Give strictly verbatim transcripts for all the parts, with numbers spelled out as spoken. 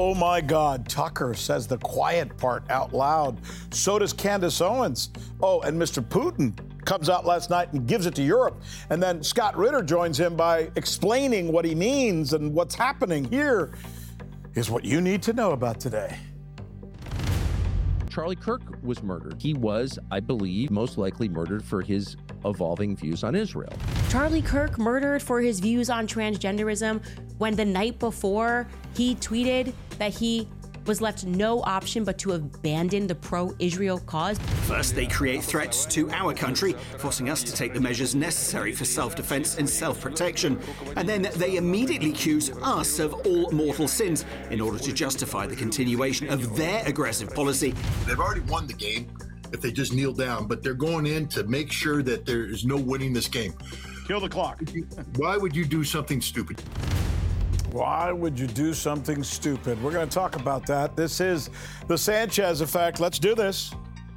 Oh my God, Tucker says the quiet part out loud. So does Candace Owens. Oh, and Mister Putin comes out last night and gives it to Europe. And then Scott Ritter joins him by explaining what he means, and what's happening here is what you need to know about today. Charlie Kirk was murdered. He was, I believe, most likely murdered for his evolving views on Israel. Charlie Kirk murdered for his views on transgenderism when the night before he tweeted that he was left no option but to abandon the pro-Israel cause. First, they create threats to our country, forcing us to take the measures necessary for self-defense and self-protection. And then they immediately accuse us of all mortal sins in order to justify the continuation of their aggressive policy. They've already won the game if they just kneel down, but they're going in to make sure that there is no winning this game. Kill the clock. Why would you do something stupid? Why would you do something stupid? We're going to talk about that. This is the Sanchez Effect. Let's do this.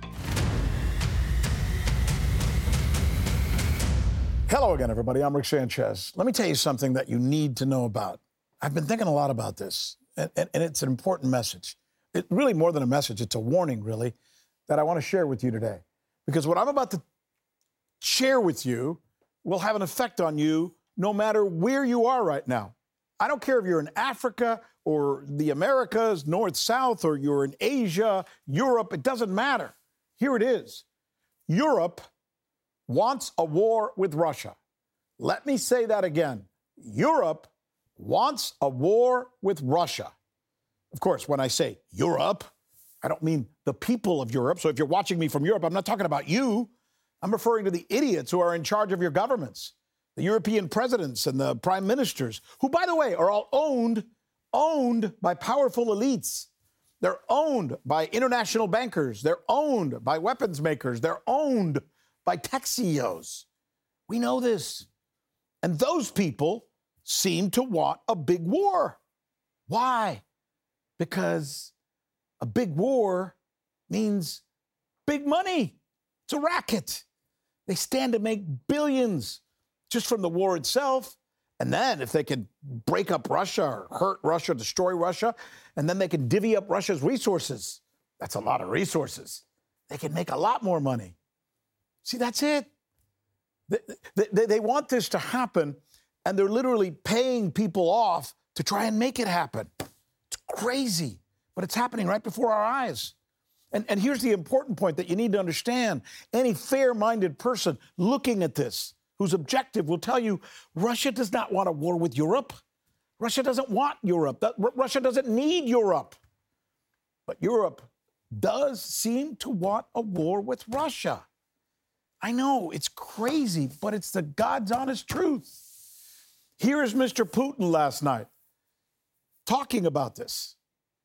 Hello again, everybody. I'm Rick Sanchez. Let me tell you something that you need to know about. I've been thinking a lot about this, and, and, and it's an important message. It really more than a message, it's a warning, really, that I want to share with you today. Because what I'm about to share with you will have an effect on you no matter where you are right now. I don't care if you're in Africa or the Americas, North, South, or you're in Asia, Europe, it doesn't matter. Here it is. Europe wants a war with Russia. Let me say that again. Europe wants a war with Russia. Of course, when I say Europe, I don't mean the people of Europe. So if you're watching me from Europe, I'm not talking about you. I'm referring to the idiots who are in charge of your governments. The European presidents and the prime ministers, who, by the way, are all owned, owned by powerful elites. They're owned by international bankers. They're owned by weapons makers. They're owned by tech C E Os. We know this. And those people seem to want a big war. Why? Because a big war means big money. It's a racket. They stand to make billions just from the war itself. And then if they can break up Russia or hurt Russia, destroy Russia, and then they can divvy up Russia's resources. That's a lot of resources. They can make a lot more money. See, that's it. They, they, they want this to happen, and they're literally paying people off to try and make it happen. It's crazy, but it's happening right before our eyes. And, and here's the important point that you need to understand. Any fair-minded person looking at this, whose objective will tell you Russia does not want a war with Europe. Russia doesn't want Europe. That, Russia doesn't need Europe. But Europe does seem to want a war with Russia. I know, it's crazy, but it's the God's honest truth. Here is Mister Putin last night talking about this.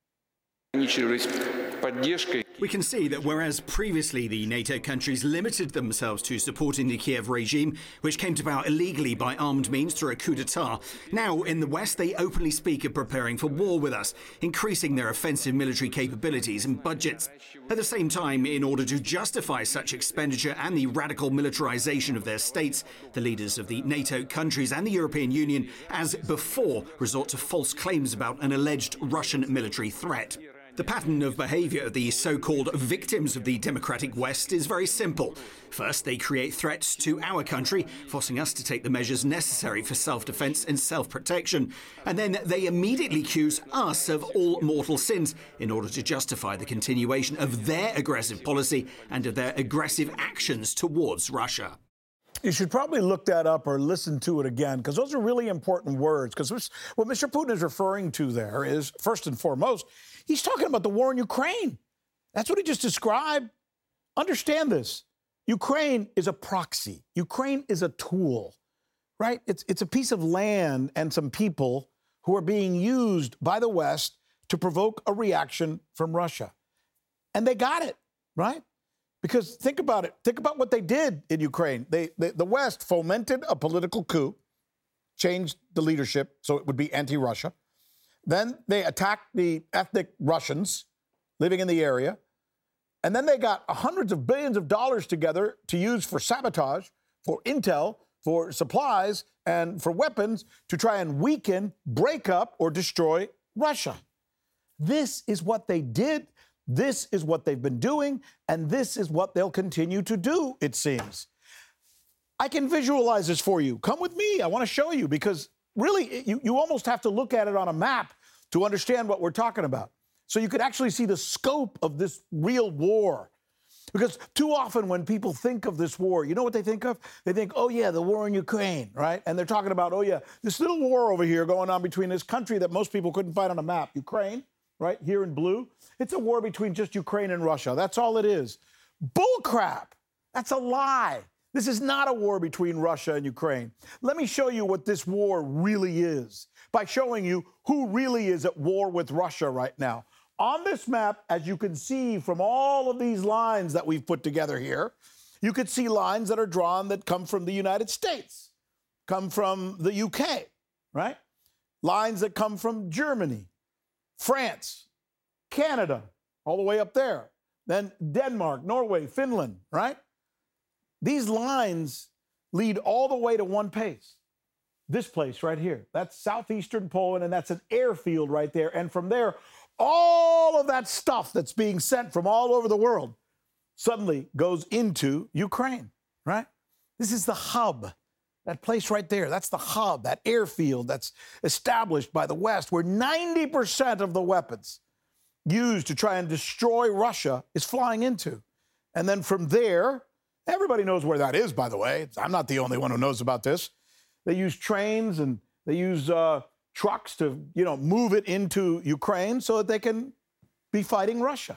We can see that whereas previously the NATO countries limited themselves to supporting the Kiev regime, which came about illegally by armed means through a coup d'etat, now in the West they openly speak of preparing for war with us, increasing their offensive military capabilities and budgets. At the same time, in order to justify such expenditure and the radical militarization of their states, the leaders of the NATO countries and the European Union, as before, resort to false claims about an alleged Russian military threat. The pattern of behaviour of the so-called victims of the democratic West is very simple. First, they create threats to our country, forcing us to take the measures necessary for self-defence and self-protection. And then they immediately accuse us of all mortal sins in order to justify the continuation of their aggressive policy and of their aggressive actions towards Russia. You should probably look that up or listen to it again, because those are really important words. Because what Mister Putin is referring to there is, first and foremost, he's talking about the war in Ukraine. That's what he just described. Understand this. Ukraine is a proxy. Ukraine is a tool, right? It's, it's a piece of land and some people who are being used by the West to provoke a reaction from Russia. And they got it, right? Because think about it. Think about what they did in Ukraine. They, they, the West fomented a political coup, changed the leadership so it would be anti-Russia. Then they attacked the ethnic Russians living in the area. And then they got hundreds of billions of dollars together to use for sabotage, for intel, for supplies, and for weapons to try and weaken, break up, or destroy Russia. This is what they did. This is what they've been doing. And this is what they'll continue to do, it seems. I can visualize this for you. Come with me. I want to show you because really, you, you almost have to look at it on a map to understand what we're talking about. So you could actually see the scope of this real war. Because too often when people think of this war, you know what they think of? They think, oh, yeah, the war in Ukraine, right? And they're talking about, oh, yeah, this little war over here going on between this country that most people couldn't find on a map, Ukraine, right, here in blue. It's a war between just Ukraine and Russia. That's all it is. Bull crap. That's a lie. This is not a war between Russia and Ukraine. Let me show you what this war really is by showing you who really is at war with Russia right now. On this map, as you can see from all of these lines that we've put together here, you could see lines that are drawn that come from the United States, come from the U K, right? Lines that come from Germany, France, Canada, all the way up there. Then Denmark, Norway, Finland, right? These lines lead all the way to one place. This place right here. That's southeastern Poland, and that's an airfield right there. And from there, all of that stuff that's being sent from all over the world suddenly goes into Ukraine, right? This is the hub, that place right there. That's the hub, that airfield that's established by the West, where ninety percent of the weapons used to try and destroy Russia is flying into. And then from there, everybody knows where that is, by the way. I'm not the only one who knows about this. They use trains and they use uh, trucks to, you know, move it into Ukraine so that they can be fighting Russia.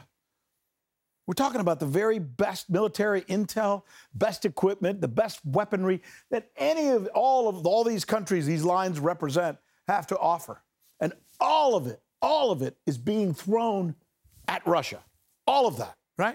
We're talking about the very best military intel, best equipment, the best weaponry that any of all of all these countries these lines represent have to offer. And all of it, all of it is being thrown at Russia. All of that, right?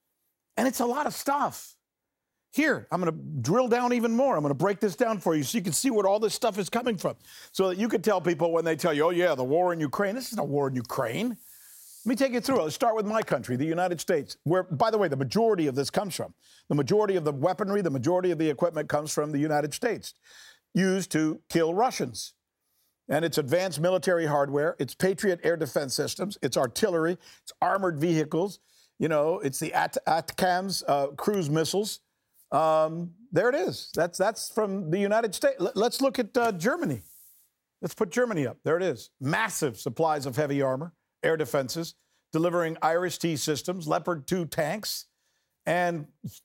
And it's a lot of stuff. Here, I'm going to drill down even more. I'm going to break this down for you so you can see where all this stuff is coming from. So that you can tell people when they tell you, oh, yeah, the war in Ukraine. This isn't a war in Ukraine. Let me take you through it. Let's start with my country, the United States, where, by the way, the majority of this comes from. The majority of the weaponry, the majority of the equipment comes from the United States, used to kill Russians. And it's advanced military hardware, it's Patriot air defense systems, it's artillery, it's armored vehicles, you know, it's the At- ATACMS uh, cruise missiles. Um, there it is. That's that's from the United States. L- let's look at uh, Germany. Let's put Germany up. There it is. Massive supplies of heavy armor, air defenses, delivering Iris-T systems, Leopard two tanks, and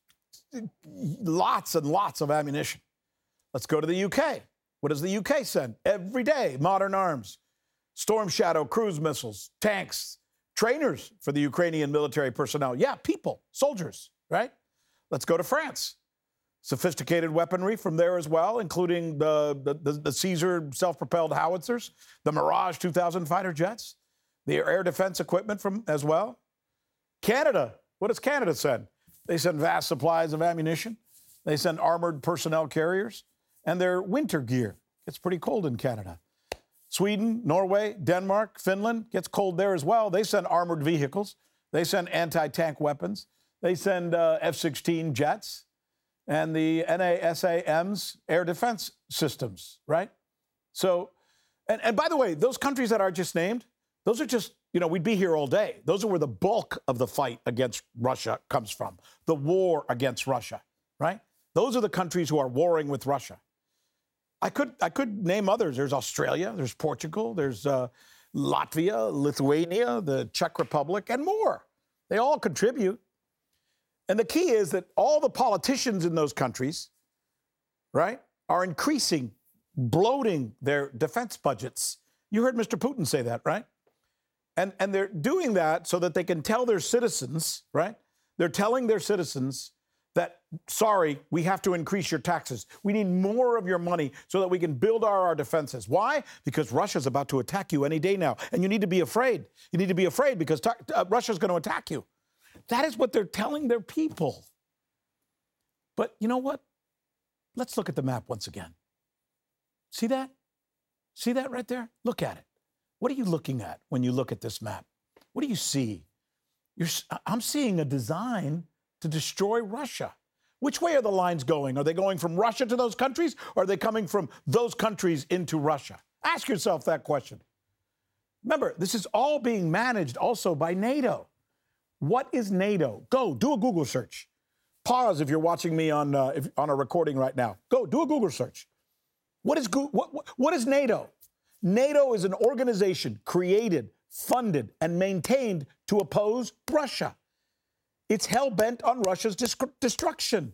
lots and lots of ammunition. Let's go to the U K. What does the U K send? Every day, modern arms, Storm Shadow cruise missiles, tanks, trainers for the Ukrainian military personnel. Yeah, people, soldiers, right? Let's go to France. Sophisticated weaponry from there as well, including the, the, the Caesar self-propelled howitzers, the Mirage two thousand fighter jets, the air defense equipment from as well. Canada, what does Canada send? They send vast supplies of ammunition. They send armored personnel carriers and their winter gear. It's pretty cold in Canada. Sweden, Norway, Denmark, Finland, gets cold there as well. They send armored vehicles. They send anti-tank weapons. They send uh, F sixteen jets and the NASAMS air defense systems, right? So, and, and by the way, those countries that are just named, those are just, you know, we'd be here all day. Those are where the bulk of the fight against Russia comes from, the war against Russia, right? Those are the countries who are warring with Russia. I could, I could name others. There's Australia, there's Portugal, there's uh, Latvia, Lithuania, the Czech Republic, and more. They all contribute. And the key is that all the politicians in those countries, right, are increasing, bloating their defense budgets. You heard Mister Putin say that, right? And, and they're doing that so that they can tell their citizens, right? They're telling their citizens that, sorry, we have to increase your taxes. We need more of your money so that we can build our, our defenses. Why? Because Russia's about to attack you any day now. And you need to be afraid. You need to be afraid because ta- uh, Russia's going to attack you. That is what they're telling their people. But you know what? Let's look at the map once again. See that? See that right there? Look at it. What are you looking at when you look at this map? What do you see? You're, I'm seeing a design to destroy Russia. Which way are the lines going? Are they going from Russia to those countries, or are they coming from those countries into Russia? Ask yourself that question. Remember, this is all being managed also by NATO. What is NATO? Go do a Google search. Pause if you're watching me on uh, if, on a recording right now. Go do a Google search. What is what, what, what is NATO? NATO is an organization created, funded, and maintained to oppose Russia. It's hell-bent on Russia's dis- destruction.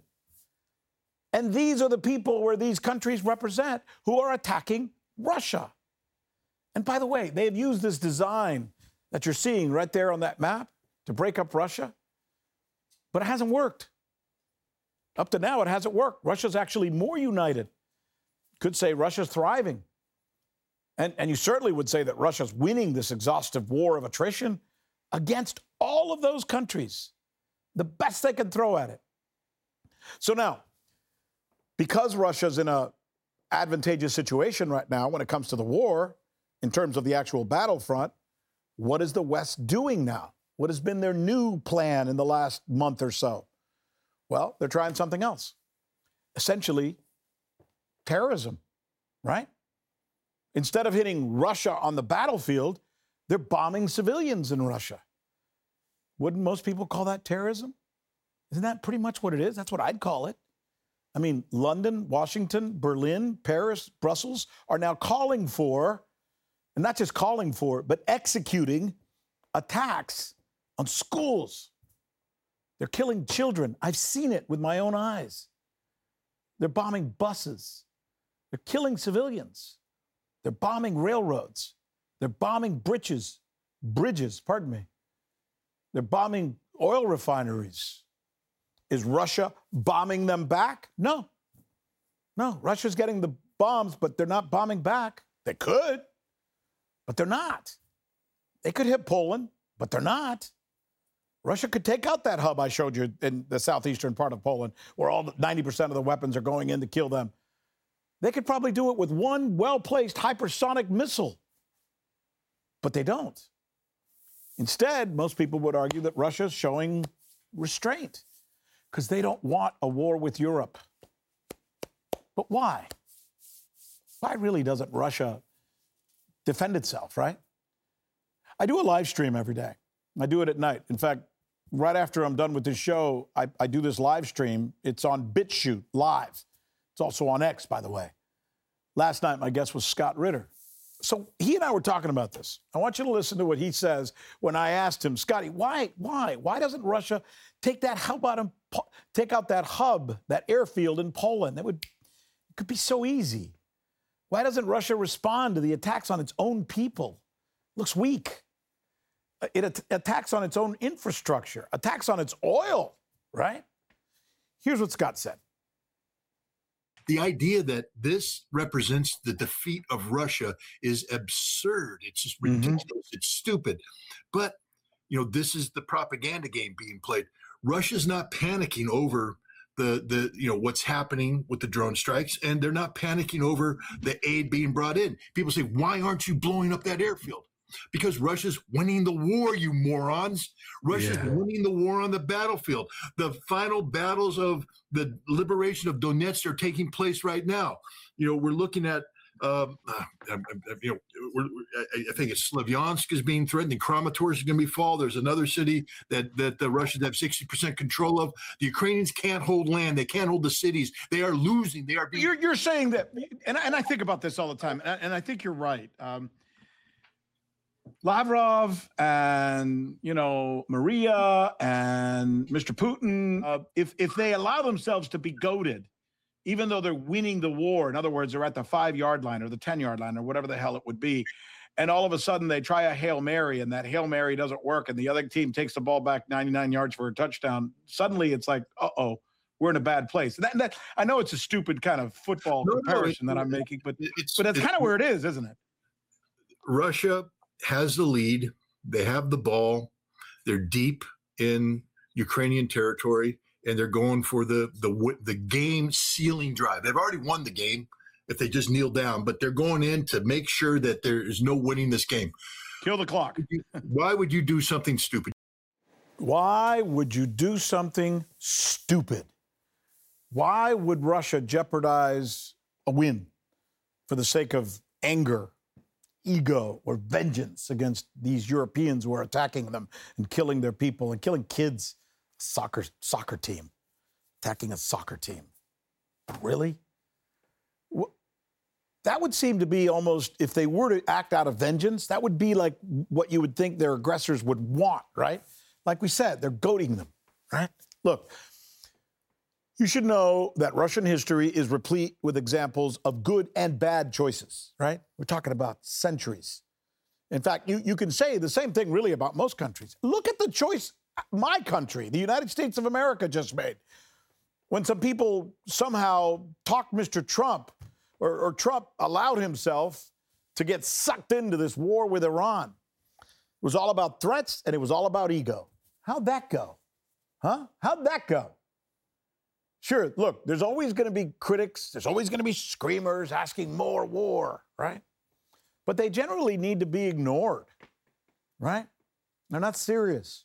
And these are the people where these countries represent who are attacking Russia. And by the way, they have used this design that you're seeing right there on that map to break up Russia, but it hasn't worked. Up to now, it hasn't worked. Russia's actually more united. Could say Russia's thriving. And, and you certainly would say that Russia's winning this exhaustive war of attrition against all of those countries, the best they can throw at it. So now, because Russia's in an advantageous situation right now when it comes to the war, in terms of the actual battlefront, what is the West doing now? What has been their new plan in the last month or so? Well, they're trying something else. Essentially, terrorism, right? Instead of hitting Russia on the battlefield, they're bombing civilians in Russia. Wouldn't most people call that terrorism? Isn't that pretty much what it is? That's what I'd call it. I mean, London, Washington, Berlin, Paris, Brussels are now calling for, and not just calling for, but executing attacks on schools. They're killing children. I've seen it with my own eyes. They're bombing buses. They're killing civilians. They're bombing railroads. They're bombing bridges, bridges, pardon me. They're bombing oil refineries. Is Russia bombing them back? No. No, Russia's getting the bombs, but they're not bombing back. They could, but they're not. They could hit Poland, but they're not. Russia could take out that hub I showed you in the southeastern part of Poland, where all the ninety percent of the weapons are going in to kill them. They could probably do it with one well-placed hypersonic missile, but they don't. Instead, most people would argue that Russia's showing restraint because they don't want a war with Europe. But why? Why really doesn't Russia defend itself, right? I do a live stream every day. I do it at night. In fact, right after I'm done with this show, I, I do this live stream. It's on BitChute Live. It's also on X, by the way. Last night, my guest was Scott Ritter. So he and I were talking about this. I want you to listen to what he says when I asked him, Scotty, why, why, why doesn't Russia take that hub out and take out that hub, that airfield in Poland? That would it could be so easy. Why doesn't Russia respond to the attacks on its own people? Looks weak. It at- attacks on its own infrastructure, attacks on its oil, right? Here's what Scott said. The idea that this represents the defeat of Russia is absurd. It's just ridiculous. Mm-hmm. It's stupid. But, you know, this is the propaganda game being played. Russia's not panicking over the, the you know, what's happening with the drone strikes, and they're not panicking over the aid being brought in. People say, why aren't you blowing up that airfield? Because Russia's winning the war, you morons. Russia's yeah. winning the war on the battlefield. The final battles of the liberation of Donetsk are taking place right now. You know, we're looking at, um, uh, you know, we're, I think it's Slavyansk is being threatened. Kramatorsk is going to be fall. There's another city that, that the Russians have sixty percent control of. The Ukrainians can't hold land. They can't hold the cities. They are losing. They are being. You're, you're saying that, and, and I think about this all the time, and I, and I think you're right. Um, Lavrov and, you know, Maria and Mister Putin, uh, if if they allow themselves to be goaded, even though they're winning the war, in other words, they're at the five-yard line or the ten-yard line or whatever the hell it would be, and all of a sudden they try a Hail Mary and that Hail Mary doesn't work and the other team takes the ball back ninety-nine yards for a touchdown, suddenly it's like, uh-oh, we're in a bad place. That, that, I know it's a stupid kind of football no, comparison no, it, that I'm making, but, it's, but that's kind of where it is, isn't it? Russia has the lead. They have the ball. They're deep in Ukrainian territory, and they're going for the the the game sealing drive. They've already won the game if they just kneel down, but they're going in to make sure that there is no winning this game. Kill the clock. Why would you do something stupid? Why would you do something stupid? Why would Russia jeopardize a win for the sake of anger ego or vengeance against these Europeans who are attacking them and killing their people and killing kids. Soccer, soccer team, attacking a soccer team. Really? That would seem to be almost, if they were to act out of vengeance, that would be like what you would think their aggressors would want, right? Like we said, they're goading them, right? Look, you should know that Russian history is replete with examples of good and bad choices, right? We're talking about centuries. In fact, you, you can say the same thing really about most countries. Look at the choice my country, the United States of America, just made. When some people somehow talked Mister Trump, or, or Trump allowed himself to get sucked into this war with Iran. It was all about threats and it was all about ego. How'd that go? Huh? How'd that go? Sure, look, there's always going to be critics. There's always going to be screamers asking more war, right? But they generally need to be ignored, right? They're not serious.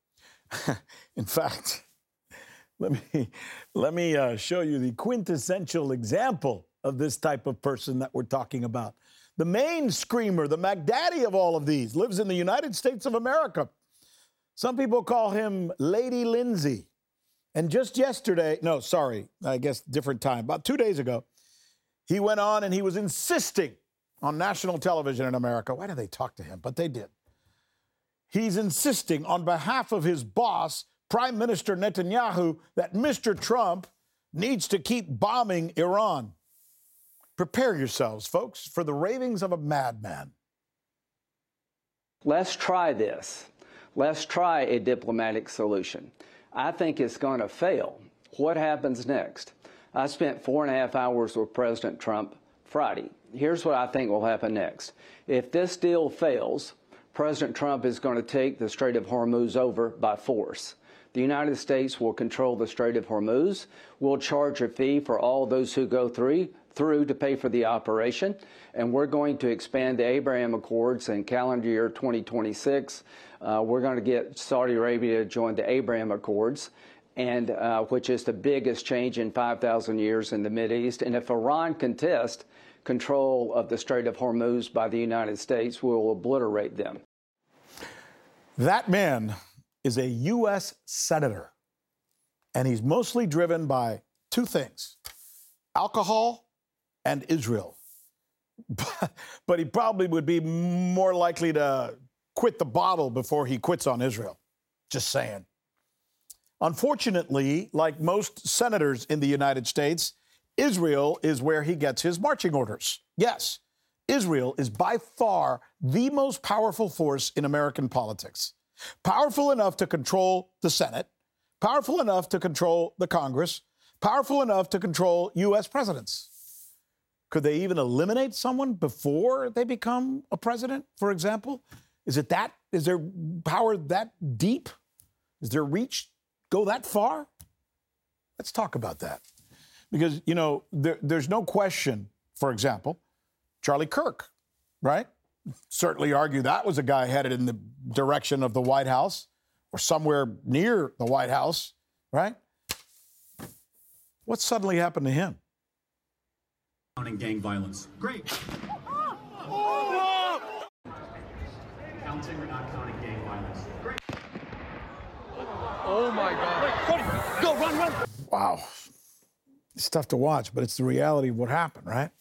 In fact, let me, let me uh, show you the quintessential example of this type of person that we're talking about. The main screamer, the McDaddy of all of these, lives in the United States of America. Some people call him Lady Lindsay. And just yesterday, no, sorry, I guess different time, about two days ago, he went on and he was insisting on national television in America. Why did they talk to him? But they did. He's insisting on behalf of his boss, Prime Minister Netanyahu, that Mister Trump needs to keep bombing Iran. Prepare yourselves, folks, for the ravings of a madman. Let's try this. Let's try a diplomatic solution. I think it's going to fail. What happens next? I spent four and a half hours with President Trump Friday. Here's what I think will happen next. If this deal fails, President Trump is going to take the Strait of Hormuz over by force. The United States will control the Strait of Hormuz. We'll charge a fee for all those who go through, through to pay for the operation. And we're going to expand the Abraham Accords in calendar year twenty twenty-six. Uh, we're going to get Saudi Arabia to join the Abraham Accords, and uh, which is the biggest change in five thousand years in the Mideast. And if Iran contests control of the Strait of Hormuz by the United States, we will obliterate them. That man is a U S senator, and he's mostly driven by two things: alcohol and Israel. But he probably would be more likely to quit the bottle before he quits on Israel. Just saying. Unfortunately, like most senators in the United States, Israel is where he gets his marching orders. Yes, Israel is by far the most powerful force in American politics. Powerful enough to control the Senate, powerful enough to control the Congress, powerful enough to control U S presidents. Could they even eliminate someone before they become a president, for example? Is it that? Is their power that deep? Is their reach go that far? Let's talk about that. Because, you know, there, there's no question, for example, Charlie Kirk, right? Certainly argue that was a guy headed in the direction of the White House or somewhere near the White House, right? What suddenly happened to him? Counting gang violence. Great. Counting or not counting gang violence. Great. Oh my God. Go, run, run. Wow. It's tough to watch, but it's the reality of what happened, right?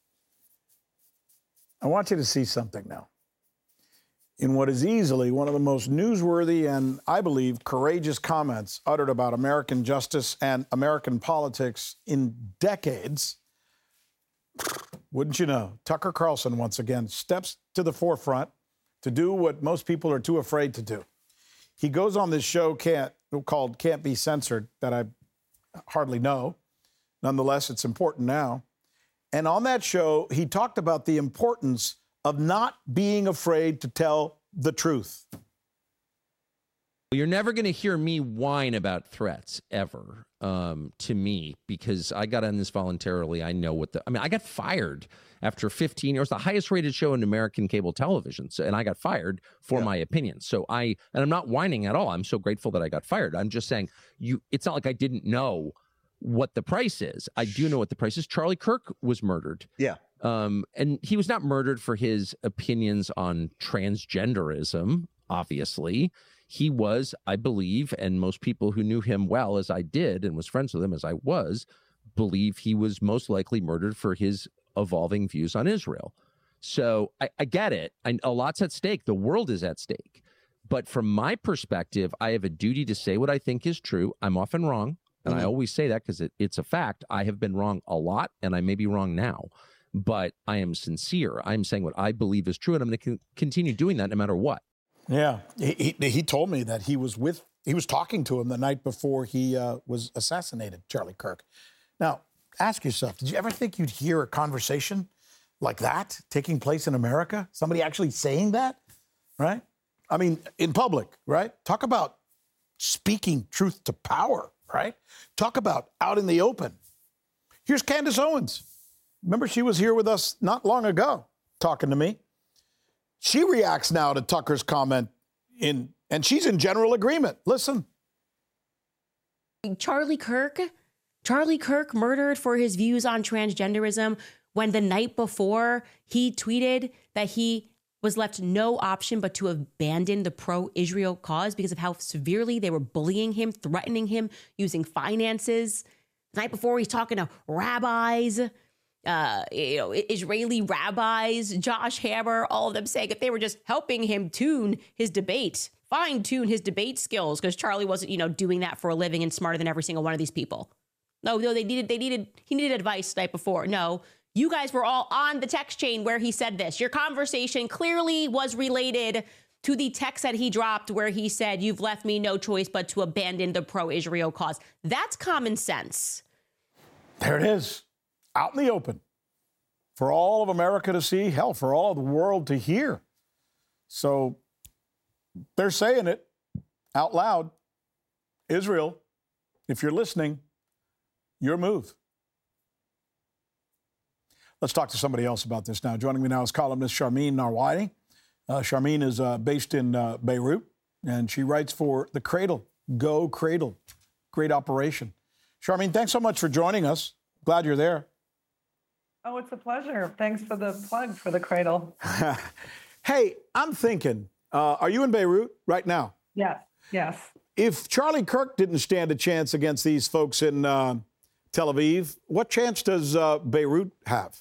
I want you to see something now. In what is easily one of the most newsworthy and, I believe, courageous comments uttered about American justice and American politics in decades, wouldn't you know, Tucker Carlson once again steps to the forefront to do what most people are too afraid to do. He goes on this show can't, called Can't Be Censored that I hardly know. Nonetheless, it's important now. And on that show, he talked about the importance of not being afraid to tell the truth. You're never going to hear me whine about threats ever um, to me, because I got on this voluntarily. I know what the, I mean, I got fired after fifteen years, the highest rated show in American cable television. So, and I got fired for yeah. my opinion. So I, and I'm not whining at all. I'm so grateful that I got fired. I'm just saying you, it's not like I didn't know what the price is. I do know what the price is. Charlie Kirk was murdered. Yeah. Um, and he was not murdered for his opinions on transgenderism, obviously. He was, I believe, and most people who knew him well, as I did, and was friends with him as I was, believe he was most likely murdered for his evolving views on Israel. So I, I get it. I, a lot's at stake. The world is at stake. But from my perspective, I have a duty to say what I think is true. I'm often wrong. And mm-hmm. I always say that because it, it's a fact. I have been wrong a lot, and I may be wrong now. But I am sincere. I'm saying what I believe is true, and I'm going to con- continue doing that no matter what. Yeah. He, he, he told me that he was with, he was talking to him the night before he uh, was assassinated, Charlie Kirk. Now, ask yourself, did you ever think you'd hear a conversation like that taking place in America? Somebody actually saying that, right? I mean, in public, right? Talk about speaking truth to power, right? Talk about out in the open. Here's Candace Owens. Remember, she was here with us not long ago talking to me. She reacts now to Tucker's comment, in, and she's in general agreement. Listen. Charlie Kirk, Charlie Kirk murdered for his views on transgenderism when the night before he tweeted that he was left no option but to abandon the pro-Israel cause because of how severely they were bullying him, threatening him, using finances. The night before, he's talking to rabbis, uh, you know, Israeli rabbis, Josh Hammer, all of them saying if they were just helping him tune his debate, fine tune his debate skills, because Charlie wasn't, you know, doing that for a living and smarter than every single one of these people. No, no, they needed, they needed, he needed advice the night before. No. You guys were all on the text chain where he said this. Your conversation clearly was related to the text that he dropped where he said, you've left me no choice but to abandon the pro-Israel cause. That's common sense. There it is, out in the open for all of America to see, hell, for all of the world to hear. So they're saying it out loud. Israel, if you're listening, your move. Let's talk to somebody else about this now. Joining me now is columnist Sharmeen Narwani. Uh, Sharmeen is uh, based in uh, Beirut, and she writes for The Cradle. Go Cradle. Great operation. Sharmeen, thanks so much for joining us. Glad you're there. Oh, it's a pleasure. Thanks for the plug for The Cradle. Hey, I'm thinking, uh, are you in Beirut right now? Yes, yes. If Charlie Kirk didn't stand a chance against these folks in uh, Tel Aviv, what chance does uh, Beirut have?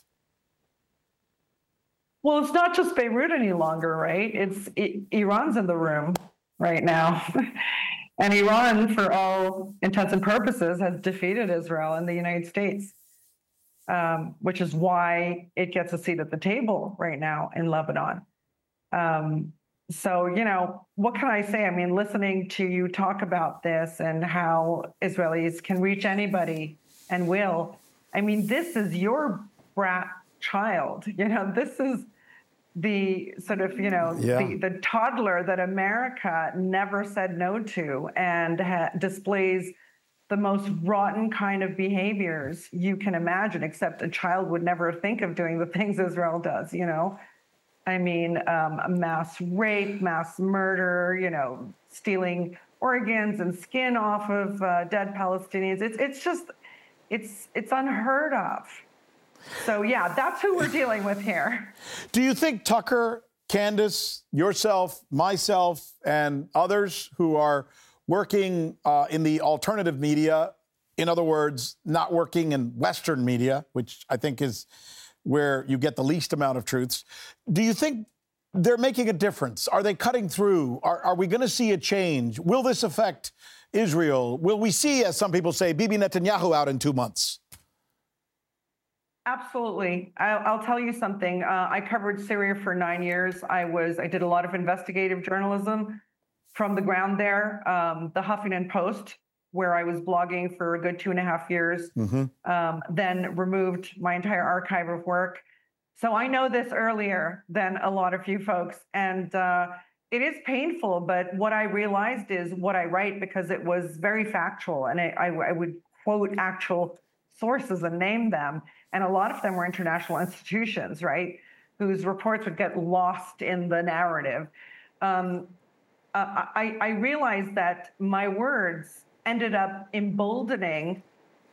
Well, it's not just Beirut any longer, right? It's it, Iran's in the room right now. And Iran, for all intents and purposes, has defeated Israel and the United States, um, which is why it gets a seat at the table right now in Lebanon. Um, so, you know, what can I say? I mean, listening to you talk about this and how Israelis can reach anybody and will, I mean, this is your brat child. You know, this is the sort of, you know, yeah. the, the toddler that America never said no to and ha- displays the most rotten kind of behaviors you can imagine, except a child would never think of doing the things Israel does, you know? I mean, um, mass rape, mass murder, you know, stealing organs and skin off of uh, dead Palestinians. It's it's just, it's it's unheard of. So, yeah, that's who we're dealing with here. Do you think Tucker, Candace, yourself, myself, and others who are working uh, in the alternative media, in other words, not working in Western media, which I think is where you get the least amount of truths, do you think they're making a difference? Are they cutting through? Are, are we going to see a change? Will this affect Israel? Will we see, as some people say, Bibi Netanyahu out in two months? Absolutely. I'll, I'll tell you something. Uh, I covered Syria for nine years. I was I did a lot of investigative journalism from the ground there. Um, the Huffington Post, where I was blogging for a good two and a half years, mm-hmm. um, then removed my entire archive of work. So I know this earlier than a lot of you folks. And uh, it is painful, but what I realized is what I write, because it was very factual, and I, I, I would quote actual sources and name them. And a lot of them were international institutions, right, whose reports would get lost in the narrative. Um, uh, I, I realized that my words ended up emboldening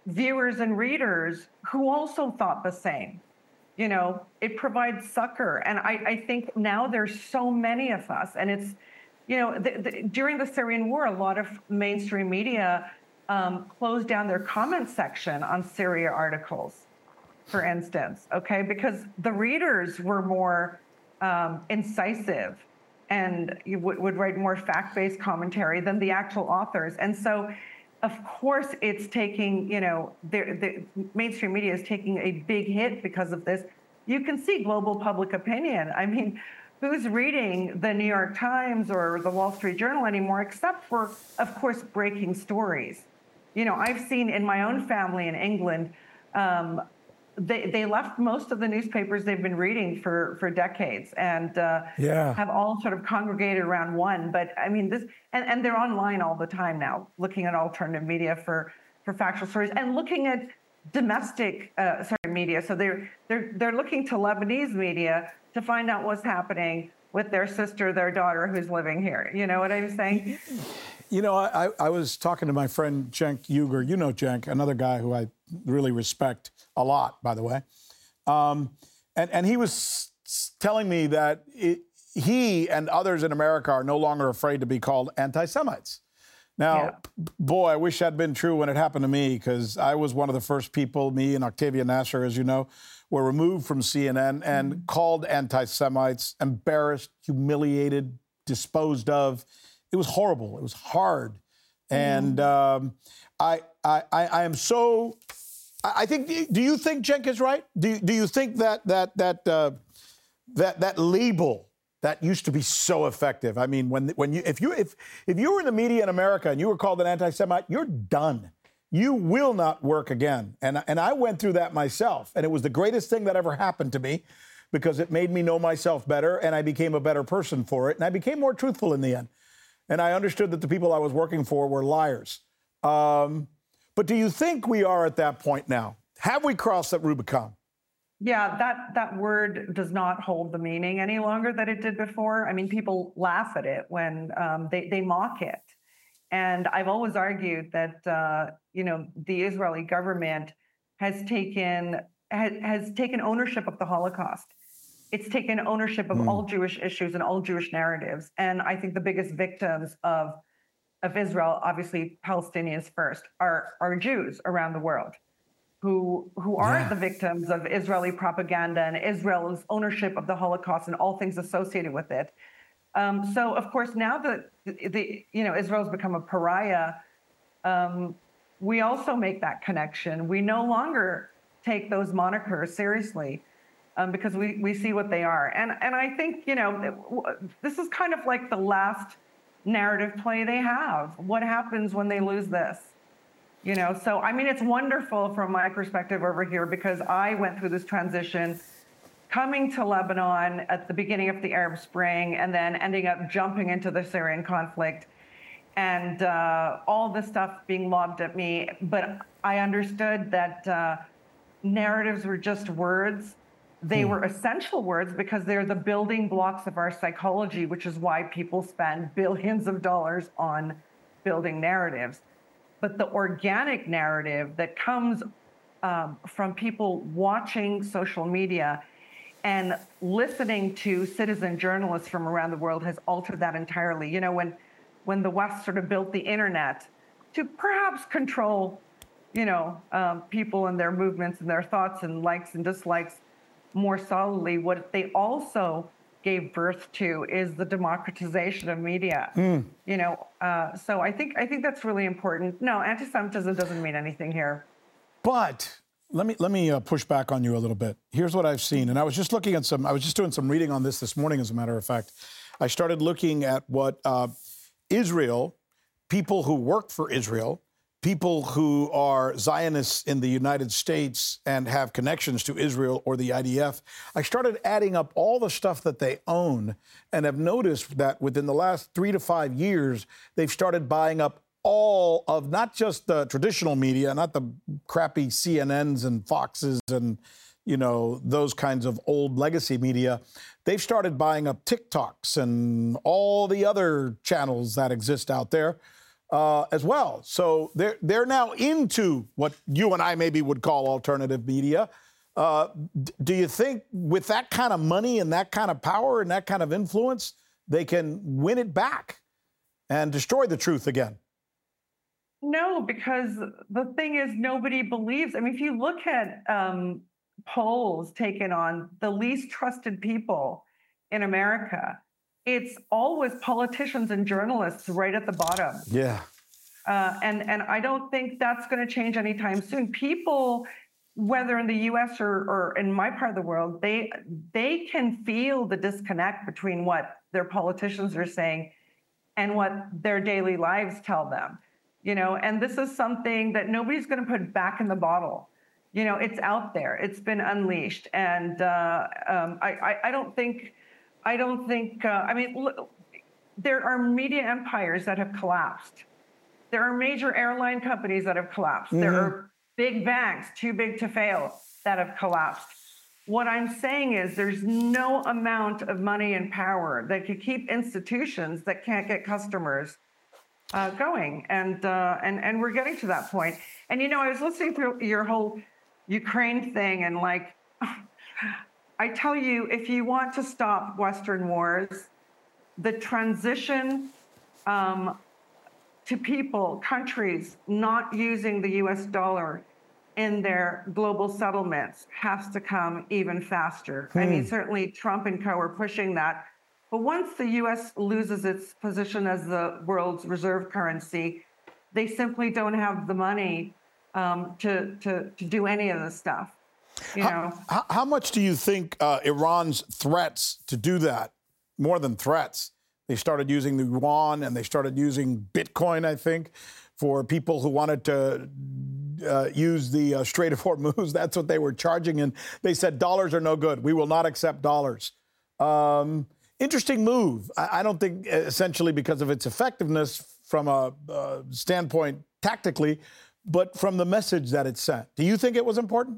viewers and readers who also thought the same. You know, it provides succor. And I, I think now there's so many of us. And it's, you know, the, the, during the Syrian war, a lot of mainstream media um, closed down their comment section on Syria articles, for instance, okay? Because the readers were more um, incisive and you w- would write more fact-based commentary than the actual authors. And so, of course, it's taking, you know, the, the mainstream media is taking a big hit because of this. You can see global public opinion. I mean, who's reading the New York Times or the Wall Street Journal anymore, except for, of course, breaking stories? You know, I've seen in my own family in England, um, they, they left most of the newspapers they've been reading for, for decades and uh, yeah. have all sort of congregated around one. But I mean, this, and, and they're online all the time now, looking at alternative media for, for factual stories and looking at domestic uh, sorry, media. So they're, they're, they're looking to Lebanese media to find out what's happening with their sister, their daughter who's living here. You know what I'm saying? You know, I, I was talking to my friend Cenk Uygur. You know Cenk, another guy who I really respect a lot, by the way. Um, and, and he was telling me that it, he and others in America are no longer afraid to be called anti-Semites. Now, yeah. boy, I wish that'd been true when it happened to me, because I was one of the first people, me and Octavia Nasser, as you know, were removed from C N N and mm-hmm. called anti-Semites, embarrassed, humiliated, disposed of. It was horrible. It was hard. And um, I, I, I am so, I think, do you think Cenk is right? Do, do you think that, that, that, uh, that, that label that used to be so effective? I mean, when, when you, if you, if, if you were in the media in America and you were called an anti-Semite, you're done. You will not work again. And, and I went through that myself. And it was the greatest thing that ever happened to me, because it made me know myself better and I became a better person for it. And I became more truthful in the end. And I understood that the people I was working for were liars. Um, but do you think we are at that point now? Have we crossed that Rubicon? Yeah, that, that word does not hold the meaning any longer that it did before. I mean, people laugh at it when um, they, they mock it. And I've always argued that, uh, you know, the Israeli government has taken, has, has taken ownership of the Holocaust. It's taken ownership of mm. all Jewish issues and all Jewish narratives. And I think the biggest victims of, of Israel, obviously Palestinians first, are, are Jews around the world who, who are yeah. the victims of Israeli propaganda and Israel's ownership of the Holocaust and all things associated with it. Um, so, of course, now that the, the you know Israel's become a pariah, um, we also make that connection. We no longer take those monikers seriously. Um, because we, we see what they are. And and I think, you know, this is kind of like the last narrative play they have. What happens when they lose this? You know, so, I mean, it's wonderful from my perspective over here, because I went through this transition coming to Lebanon at the beginning of the Arab Spring and then ending up jumping into the Syrian conflict and uh, all this stuff being lobbed at me. But I understood that uh, narratives were just words. They hmm. were essential words because they're the building blocks of our psychology, which is why people spend billions of dollars on building narratives. But the organic narrative that comes um, from people watching social media and listening to citizen journalists from around the world has altered that entirely. You know, when, when the West sort of built the internet to perhaps control, you know, um, people and their movements and their thoughts and likes and dislikes more solidly, what they also gave birth to is the democratization of media. Mm. You know, uh, so I think I think that's really important. No, anti-Semitism doesn't mean anything here. But let me let me uh, push back on you a little bit. Here's what I've seen, and I was just looking at some. I was just doing some reading on this this morning. As a matter of fact, I started looking at what uh, Israel, people who work for Israel, people who are Zionists in the United States and have connections to Israel or the I D F, I started adding up all the stuff that they own and have noticed that within the last three to five years, they've started buying up all of not just the traditional media, not the crappy C N Ns and Foxes and, you know, those kinds of old legacy media. They've started buying up TikToks and all the other channels that exist out there. uh, as well. So they're they're now into what you and I maybe would call alternative media. Uh, d- do you think with that kind of money and that kind of power and that kind of influence, they can win it back and destroy the truth again? No, because the thing is, nobody believes. I mean, if you look at um, polls taken on the least trusted people in America, it's always politicians and journalists right at the bottom. Yeah. Uh, and, and I don't think that's going to change anytime soon. People, whether in the U S or, or in my part of the world, they they can feel the disconnect between what their politicians are saying and what their daily lives tell them. You know, and this is something that nobody's going to put back in the bottle. You know, it's out there. It's been unleashed, and uh, um, I, I, I don't think, I don't think. Uh, I mean, look, there are media empires that have collapsed. There are major airline companies that have collapsed. Mm-hmm. There are big banks, too big to fail, that have collapsed. What I'm saying is, there's no amount of money and power that could keep institutions that can't get customers Uh, going, and uh, and and we're getting to that point. And you know, I was listening to your whole Ukraine thing, and like, I tell you, if you want to stop Western wars, the transition um, to people, countries not using the U S dollar in their global settlements has to come even faster. Hmm. I mean, certainly Trump and co are pushing that. But once the U S loses its position as the world's reserve currency, they simply don't have the money um, to, to to do any of this stuff. You how, know, how, how much do you think uh, Iran's threats to do that, more than threats, they started using the yuan and they started using Bitcoin, I think, for people who wanted to uh, use the uh, Strait of Hormuz. That's what they were charging, and they said dollars are no good. We will not accept dollars. Um, Interesting move. I don't think essentially because of its effectiveness from a uh, standpoint tactically, but from the message that it sent. Do you think it was important?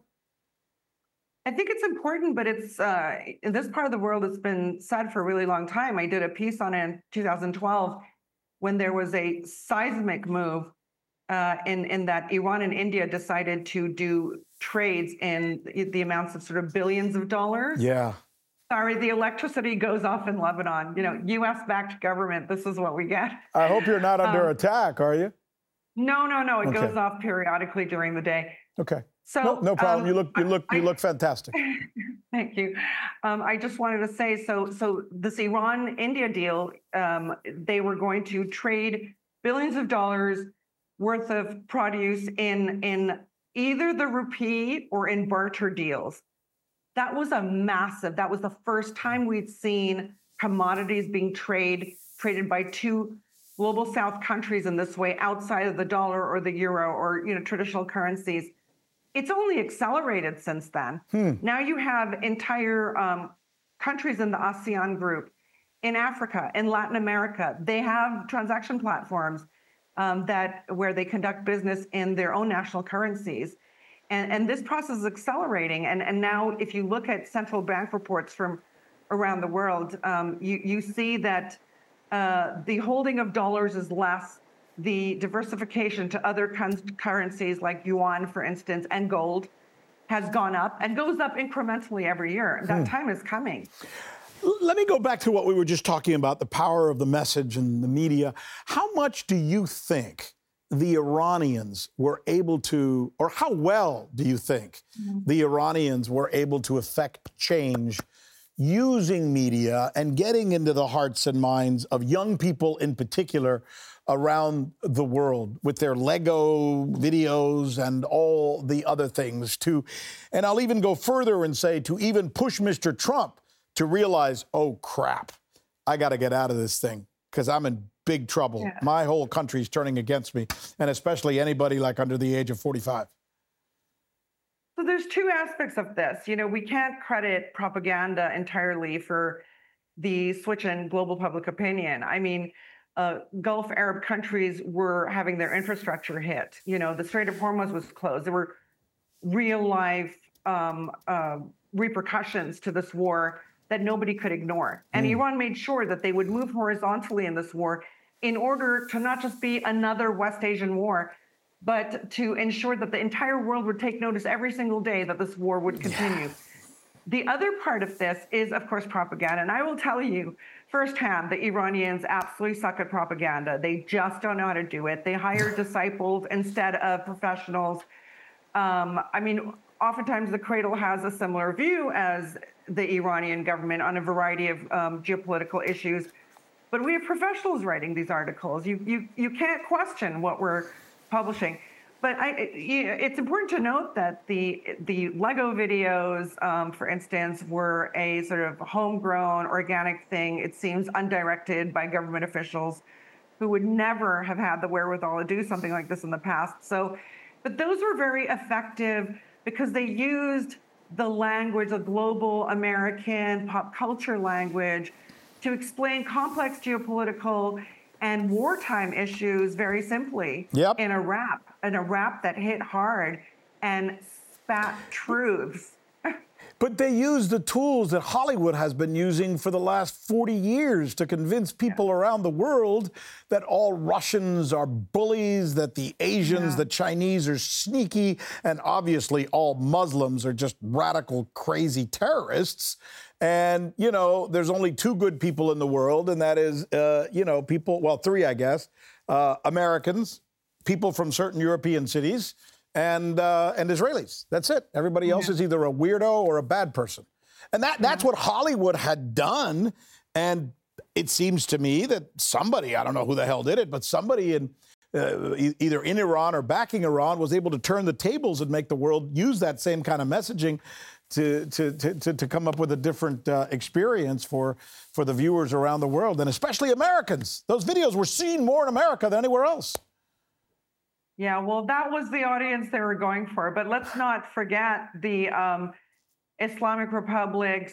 I think it's important, but it's uh, in this part of the world, it's been said for a really long time. I did a piece on it in two thousand twelve when there was a seismic move uh, in, in that Iran and India decided to do trades in the amounts of sort of billions of dollars. Yeah. Sorry, the electricity goes off in Lebanon. You know, U S-backed government, this is what we get. I hope you're not under um, attack, are you? No, no, no. It okay. goes off periodically during the day. Okay. So no, no problem. Um, you look, you look, you I, look fantastic. Thank you. Um, I just wanted to say, so, so this Iran-India deal, um, they were going to trade billions of dollars worth of produce in in either the rupee or in barter deals. That was a massive, that was the first time we'd seen commodities being trade, traded by two global South countries in this way outside of the dollar or the euro or, you know, traditional currencies. It's only accelerated since then. Hmm. Now you have entire um, countries in the ASEAN group, in Africa, in Latin America. They have transaction platforms um, that where they conduct business in their own national currencies. And, and this process is accelerating. And, and now if you look at central bank reports from around the world, um, you, you see that uh, the holding of dollars is less, the diversification to other currencies like yuan, for instance, and gold has gone up and goes up incrementally every year. That hmm. time is coming. Let me go back to what we were just talking about, the power of the message and the media. How much do you think the Iranians were able to, or how well do you think mm-hmm. the Iranians were able to affect change using media and getting into the hearts and minds of young people in particular around the world with their Lego videos and all the other things to, and I'll even go further and say to even push Mister Trump to realize, oh, crap, I got to get out of this thing because I'm in big trouble. Yeah. My whole country's turning against me, and especially anybody like under the age of forty-five. So there's two aspects of this. You know, we can't credit propaganda entirely for the switch in global public opinion. I mean, uh, Gulf Arab countries were having their infrastructure hit. You know, the Strait of Hormuz was closed. There were real life um, uh, repercussions to this war that nobody could ignore. And mm. Iran made sure that they would move horizontally in this war in order to not just be another West Asian war, but to ensure that the entire world would take notice every single day that this war would continue. Yeah. The other part of this is, of course, propaganda. And I will tell you firsthand, the Iranians absolutely suck at propaganda. They just don't know how to do it. They hire disciples instead of professionals. Um, I mean, oftentimes the Cradle has a similar view as the Iranian government on a variety of um, geopolitical issues. But we have professionals writing these articles. You, you, you can't question what we're publishing. But I, it's important to note that the the Lego videos, um, for instance, were a sort of homegrown, organic thing. It seems undirected by government officials who would never have had the wherewithal to do something like this in the past. So, but those were very effective because they used the language, the global American pop culture language, to explain complex geopolitical and wartime issues very simply yep. in a rap, in a rap that hit hard and spat truths. But they use the tools that Hollywood has been using for the last forty years to convince people yeah. around the world that all Russians are bullies, that the Asians, yeah. the Chinese are sneaky, and obviously all Muslims are just radical, crazy terrorists. And, you know, there's only two good people in the world, and that is, uh, you know, people, well, three, I guess, uh, Americans, people from certain European cities, and uh, and Israelis. That's it. Everybody else yeah. is either a weirdo or a bad person. And that that's what Hollywood had done. And it seems to me that somebody, I don't know who the hell did it, but somebody in uh, e- either in Iran or backing Iran was able to turn the tables and make the world use that same kind of messaging to to to, to come up with a different uh, experience for, for the viewers around the world, and especially Americans. Those videos were seen more in America than anywhere else. Yeah, well, that was the audience they were going for. But let's not forget the um, Islamic Republic's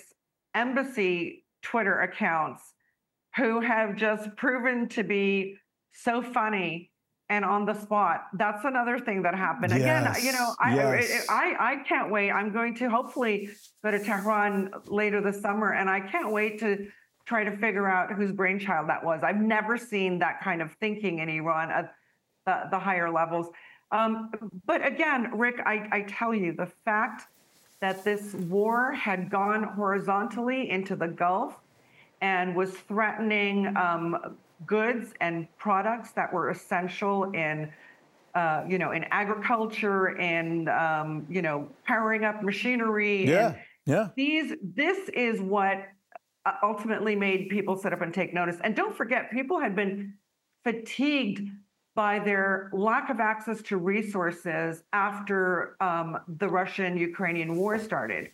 embassy Twitter accounts, who have just proven to be so funny and on the spot. That's another thing that happened. Yes, Again, you know, I, yes. I, I I can't wait. I'm going to hopefully go to Tehran later this summer, and I can't wait to try to figure out whose brainchild that was. I've never seen that kind of thinking in Iran at the, the higher levels. Um, but again, Rick, I, I tell you, the fact that this war had gone horizontally into the Gulf and was threatening um, goods and products that were essential in, uh, you know, in agriculture and, um, you know, powering up machinery. Yeah, and yeah. These, this is what ultimately made people sit up and take notice. And don't forget, people had been fatigued by their lack of access to resources after um, the Russian-Ukrainian war started.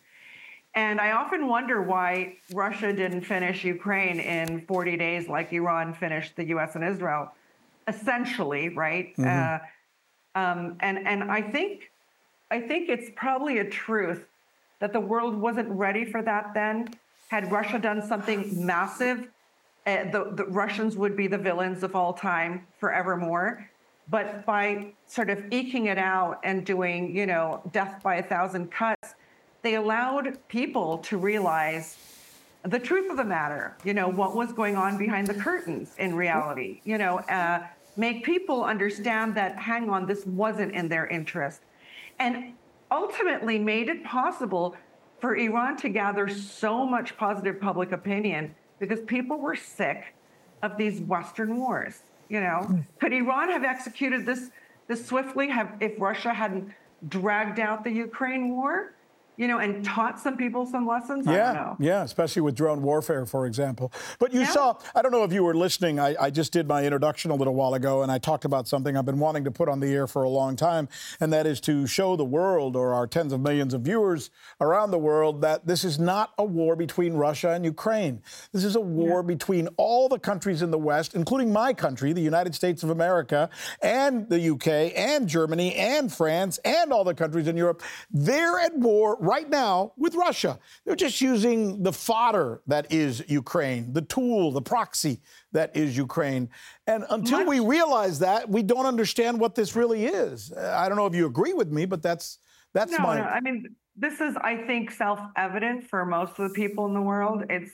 And I often wonder why Russia didn't finish Ukraine in forty days like Iran finished the U S and Israel, essentially, right? Mm-hmm. Uh, um, and and I think I think it's probably a truth that the world wasn't ready for that then. Had Russia done something massive, uh, the, the Russians would be the villains of all time forevermore. But by sort of eking it out and doing, you know, death by a thousand cuts, they allowed people to realize the truth of the matter, you know, what was going on behind the curtains in reality, you know, uh, make people understand that, hang on, this wasn't in their interest. And ultimately made it possible for Iran to gather so much positive public opinion because people were sick of these Western wars, you know. Could Iran have executed this, this swiftly have, if Russia hadn't dragged out the Ukraine war? You know, and taught some people some lessons? Yeah, I don't know. yeah, especially with drone warfare, for example. But you yeah. saw, I don't know if you were listening, I, I just did my introduction a little while ago, and I talked about something I've been wanting to put on the air for a long time, and that is to show the world, or our tens of millions of viewers around the world, that this is not a war between Russia and Ukraine. This is a war yeah. between all the countries in the West, including my country, the United States of America, and the U K, and Germany, and France, and all the countries in Europe. They're at war right now with Russia. They're just using the fodder that is Ukraine, the tool, the proxy that is Ukraine. And until Much. we realize that, we don't understand what this really is. I don't know if you agree with me, but that's that's no, my... No, I mean, this is, I think, self-evident for most of the people in the world. It's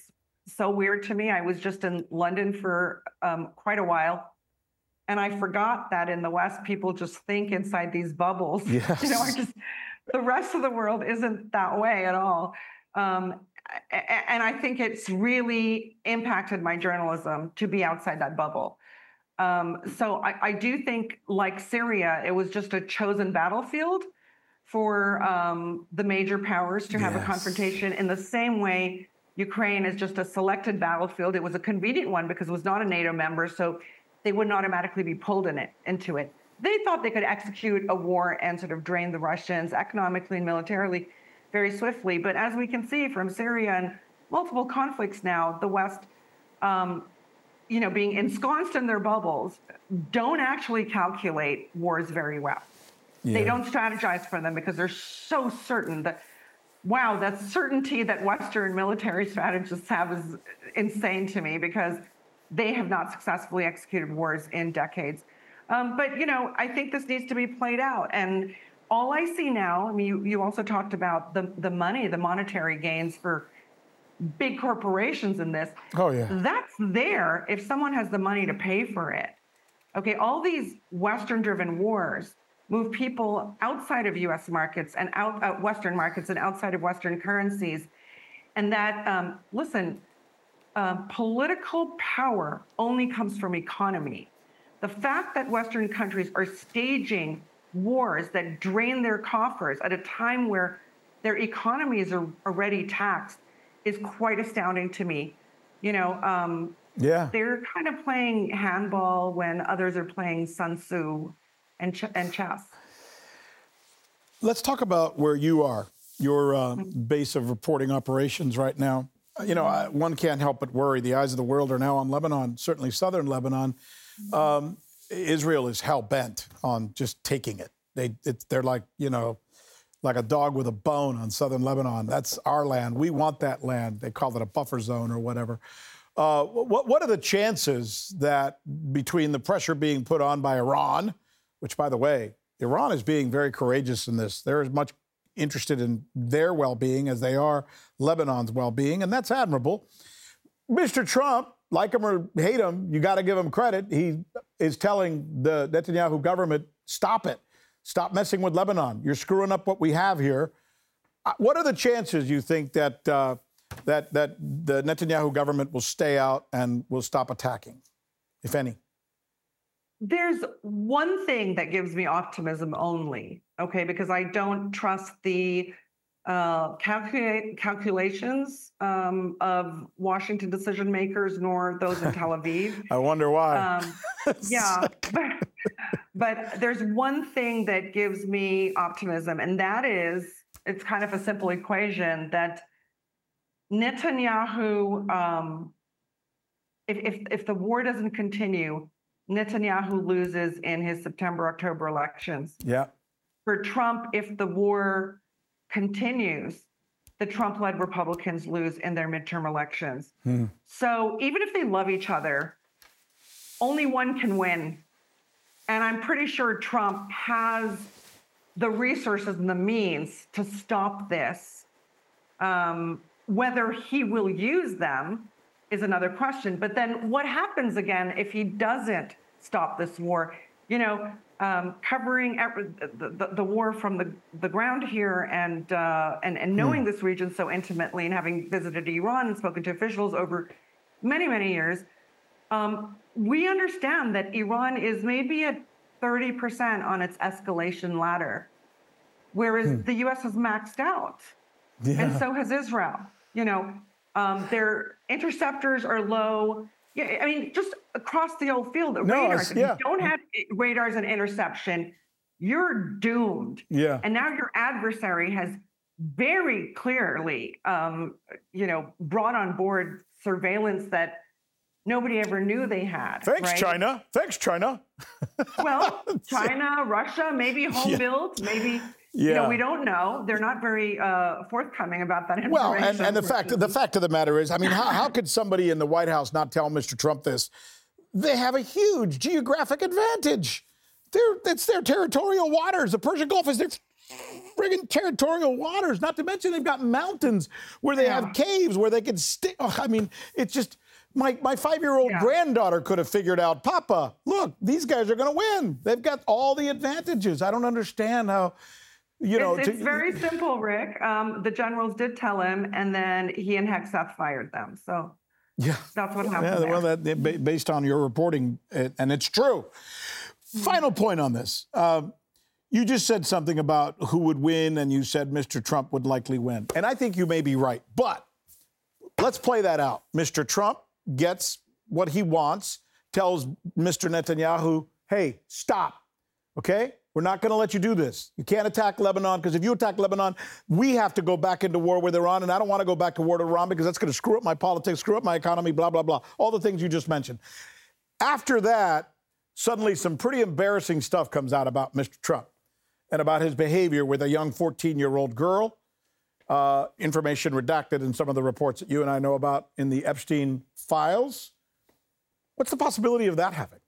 so weird to me. I was just in London for um, quite a while. And I forgot that in the West, people just think inside these bubbles. Yes. You know, I just, the rest of the world isn't that way at all. Um, and I think it's really impacted my journalism to be outside that bubble. Um, so I, I do think, like Syria, it was just a chosen battlefield for um, the major powers to have yes. a confrontation, in the same way Ukraine is just a selected battlefield. It was a convenient one because it was not a NATO member, so they wouldn't automatically be pulled in it into it. They thought they could execute a war and sort of drain the Russians economically and militarily very swiftly. But as we can see from Syria and multiple conflicts now, the West, um, you know, being ensconced in their bubbles, don't actually calculate wars very well. Yeah. They don't strategize for them because they're so certain that, wow, that certainty that Western military strategists have is insane to me, because they have not successfully executed wars in decades. Um, but, you know, I think this needs to be played out. And all I see now, I mean, you, you also talked about the, the money, the monetary gains for big corporations in this. Oh, yeah. That's there if someone has the money to pay for it. Okay, all these Western-driven wars move people outside of U S markets and out, out Western markets and outside of Western currencies. And that, um, listen, uh, political power only comes from economy. The fact that Western countries are staging wars that drain their coffers at a time where their economies are already taxed is quite astounding to me. You know, um, yeah, they're kind of playing handball when others are playing Sun Tzu and, ch- and chess. Let's talk about where you are, your uh, base of reporting operations right now. You know, I, one can't help but worry. The eyes of the world are now on Lebanon, certainly southern Lebanon. Um, Israel is hell-bent on just taking it. They, it, they're like, you know, like a dog with a bone on southern Lebanon. That's our land. We want that land. They call it a buffer zone or whatever. Uh, what, what are the chances that between the pressure being put on by Iran, which, by the way, Iran is being very courageous in this. They're as much interested in their well-being as they are Lebanon's well-being, and that's admirable. Mister Trump, like him or hate him, you got to give him credit. He is telling the Netanyahu government, stop it. Stop messing with Lebanon. You're screwing up what we have here. What are the chances you think that uh, that that the Netanyahu government will stay out and will stop attacking, if any? There's one thing that gives me optimism only, okay, because I don't trust the uh, calculate, calculations um, of Washington decision makers nor those in Tel Aviv. I wonder why. Um, yeah, but, but there's one thing that gives me optimism, and that is, it's kind of a simple equation that Netanyahu, um, if, if if the war doesn't continue, Netanyahu loses in his September, October elections. Yeah. For Trump, if the war continues, the Trump-led Republicans lose in their midterm elections. Hmm. So even if they love each other, only one can win. And I'm pretty sure Trump has the resources and the means to stop this. Um, whether he will use them is another question. But then what happens again if he doesn't stop this war? You know, um, covering the, the, the war from the, the ground here and, uh, and, and knowing mm. this region so intimately and having visited Iran and spoken to officials over many, many years, um, we understand that Iran is maybe at thirty percent on its escalation ladder, whereas mm. the U S has maxed out. Yeah. And so has Israel. You know, um, their interceptors are low. Yeah, I mean, just across the old field, the no, radars. If yeah. you don't have radars and interception, you're doomed. Yeah. And now your adversary has very clearly, um, you know, brought on board surveillance that nobody ever knew they had. Thanks, right? China. Thanks, China. Well, China, Russia, maybe home yeah. built, maybe. Yeah. You know, we don't know. They're not very uh, forthcoming about that information. Well, and, and the fact the fact of the matter is, I mean, how, how could somebody in the White House not tell Mister Trump this? They have a huge geographic advantage. They're, it's their territorial waters. The Persian Gulf is their friggin' territorial waters. Not to mention they've got mountains where they Yeah. have caves where they can stick. Oh, I mean, it's just my my five-year-old Yeah. granddaughter could have figured out, Papa, look, these guys are going to win. They've got all the advantages. I don't understand how, you know. It's, to- it's very simple, Rick. Um, the generals did tell him, and then he and Hegseth fired them. So Yeah. that's what happened. Yeah, there. well, that, ba- based on your reporting, it, and it's true. Final point on this. Um, you just said something about who would win, and you said Mister Trump would likely win. And I think you may be right. But let's play that out. Mister Trump gets what he wants, tells Mister Netanyahu, hey, stop, okay? We're not going to let you do this. You can't attack Lebanon, because if you attack Lebanon, we have to go back into war with Iran, and I don't want to go back to war with Iran because that's going to screw up my politics, screw up my economy, blah, blah, blah. All the things you just mentioned. After that, suddenly some pretty embarrassing stuff comes out about Mister Trump and about his behavior with a young fourteen-year-old girl. Uh, information redacted in some of the reports that you and I know about in the Epstein files. What's the possibility of that happening?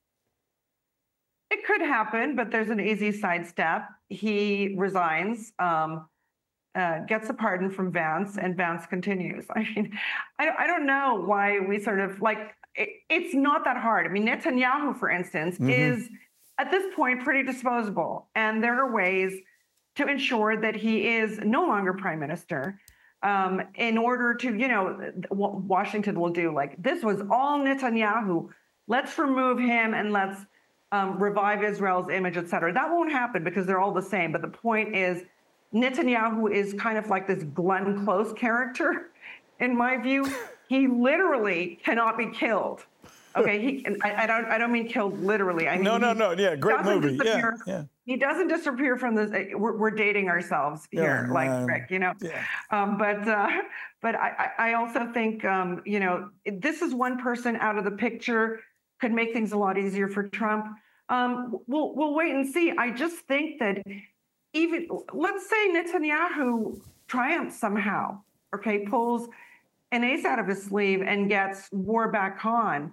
It could happen, but there's an easy sidestep. He resigns, um, uh, gets a pardon from Vance, and Vance continues. I mean, I, I don't know why we sort of like, it, it's not that hard. I mean, Netanyahu, for instance, Mm-hmm. is at this point pretty disposable. And there are ways to ensure that he is no longer prime minister. Um, in order to, you know, w- Washington will do like, this was all Netanyahu. Let's remove him and let's um, revive Israel's image, et cetera. That won't happen because they're all the same. But the point is, Netanyahu is kind of like this Glenn Close character, in my view. He literally cannot be killed. Okay, he. And I, I don't. I don't mean killed literally. I mean No, no, he no. Yeah, great doesn't movie. Yeah, disappear- yeah. He doesn't disappear from this. We're, we're dating ourselves here, Yeah, like um, Rick, you know. yeah. Um, but uh, but I, I I also think um, you know, this is one person out of the picture could make things a lot easier for Trump. Um, we'll we'll wait and see. I just think that even let's say Netanyahu triumphs somehow, okay, pulls an ace out of his sleeve and gets war back on.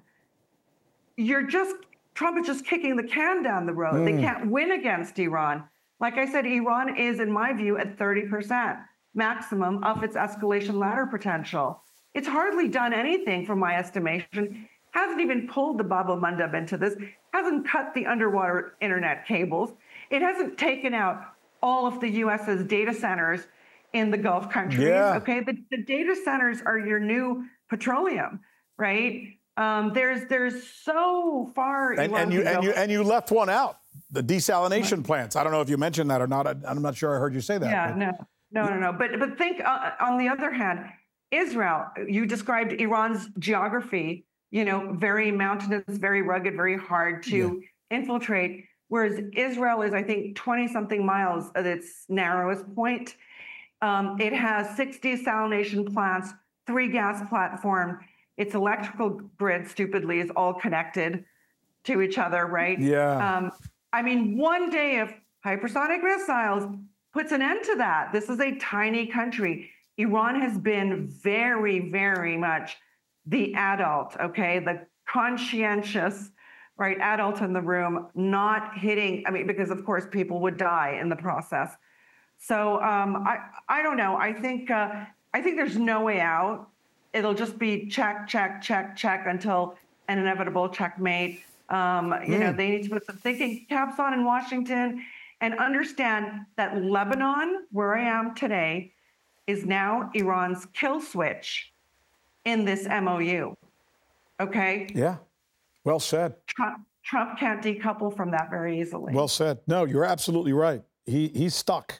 You're just Trump is just kicking the can down the road. Mm. They can't win against Iran. Like I said, Iran is, in my view, at thirty percent maximum of its escalation ladder potential. It's hardly done anything, from my estimation. Hasn't even pulled the Bab el-Mandeb into this. Hasn't cut the underwater internet cables. It hasn't taken out all of the U S's data centers in the Gulf countries. Yeah. Okay, the, the data centers are your new petroleum, right? Um, there's there's so far. And, Iran and you can and go. you and you left one out, the desalination plants. I don't know if you mentioned that or not. I, I'm not sure I heard you say that. Yeah, but- no, no, no, no. But but think uh, on the other hand, Israel. You described Iran's geography. You know, very mountainous, very rugged, very hard to infiltrate. Whereas Israel is, I think, twenty something miles at its narrowest point. Um, it has six desalination plants, three gas platforms. Its electrical grid, stupidly, is all connected to each other, right? Yeah. Um, I mean, one day of hypersonic missiles puts an end to that. This is a tiny country. Iran has been very, very much the adult, okay, the conscientious, right, adult in the room, not hitting. I mean, because of course people would die in the process. So um, I, I don't know. I think, uh, I think there's no way out. It'll just be check, check, check, check until an inevitable checkmate. Um, you know, they need to put some thinking caps on in Washington and understand that Lebanon, where I am today, is now Iran's kill switch in this M O U. Okay? Yeah. Well said. Trump, Trump can't decouple from that very easily. Well said. No, you're absolutely right. He he's stuck.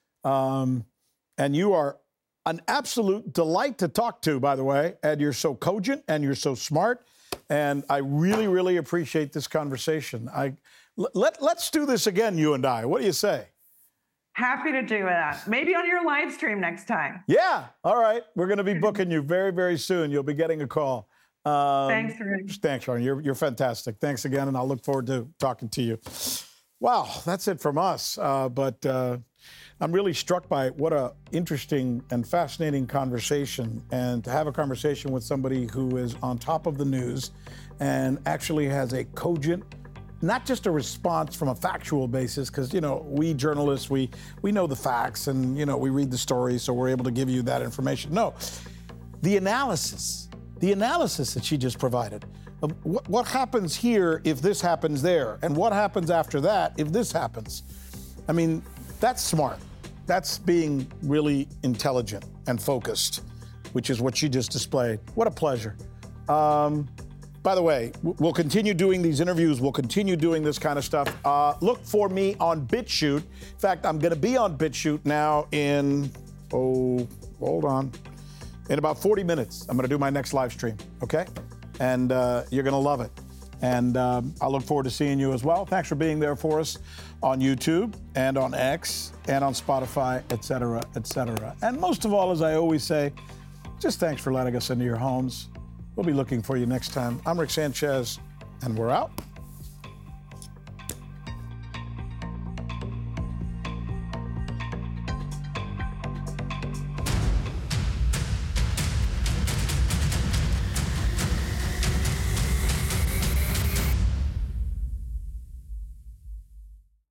Um, and you are an absolute delight to talk to, by the way. And you're so cogent and you're so smart. And I really, really appreciate this conversation. I let let's do this again, you and I. What do you say? Happy to do that. Maybe on your live stream next time. Yeah. All right. We're going to be booking you very, very soon. You'll be getting a call. Um, Thanks, Rick. Thanks, Sharon. You're, you're fantastic. Thanks again, and I'll look forward to talking to you. Wow, that's it from us. Uh, but uh, I'm really struck by what a interesting and fascinating conversation, and to have a conversation with somebody who is on top of the news and actually has a cogent, not just a response from a factual basis, because, you know, we journalists, we we know the facts and, you know, we read the stories, so we're able to give you that information. No, the analysis, the analysis that she just provided of what, what happens here if this happens there, and what happens after that if this happens. I mean, that's smart. That's being really intelligent and focused, which is what she just displayed. What a pleasure. Um, by the way, we'll continue doing these interviews. We'll continue doing this kind of stuff. Uh, look for me on BitChute. In fact, I'm going to be on BitChute now in, oh, hold on, in about forty minutes. I'm going to do my next live stream, okay? And uh, you're going to love it. And um, I look forward to seeing you as well. Thanks for being there for us on YouTube and on X and on Spotify, et cetera, et cetera. And most of all, as I always say, just thanks for letting us into your homes. We'll be looking for you next time. I'm Rick Sanchez, and we're out.